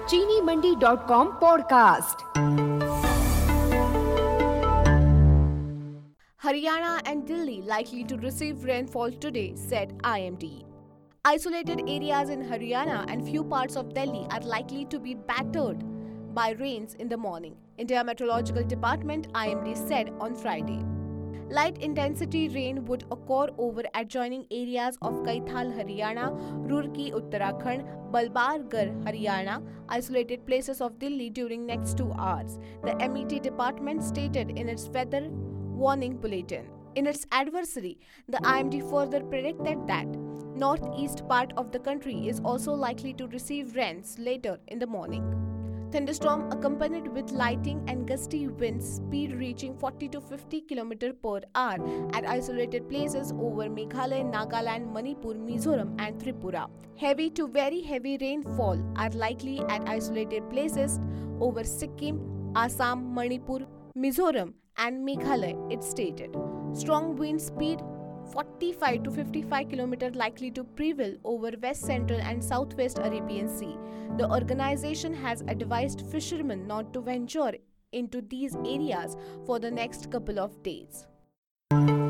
चीनीमंडी.com podcast. Haryana and Delhi likely to receive rainfall today, said IMD. Isolated areas in Haryana and few parts of Delhi are likely to be battered by rains in the morning, India Meteorological Department (IMD) said on Friday. Light intensity rain would occur over adjoining areas of Kaithal, Haryana, Roorkee, Uttarakhand, Balbargarh, Haryana, isolated places of Delhi during next 2 hours, the MET department stated in its weather warning bulletin. In its advisory, the IMD further predicted that northeast part of the country is also likely to receive rains later in the morning. Thunderstorm accompanied with lightning and gusty winds, speed reaching 40 to 50 km per hour at isolated places over Meghalaya, Nagaland, Manipur, Mizoram and Tripura. Heavy to very heavy rainfall are likely at isolated places over Sikkim, Assam, Manipur, Mizoram and Meghalaya, it stated. Strong wind speed 45 to 55 km likely to prevail over west central and southwest Arabian Sea. The organization has advised fishermen not to venture into these areas for the next couple of days.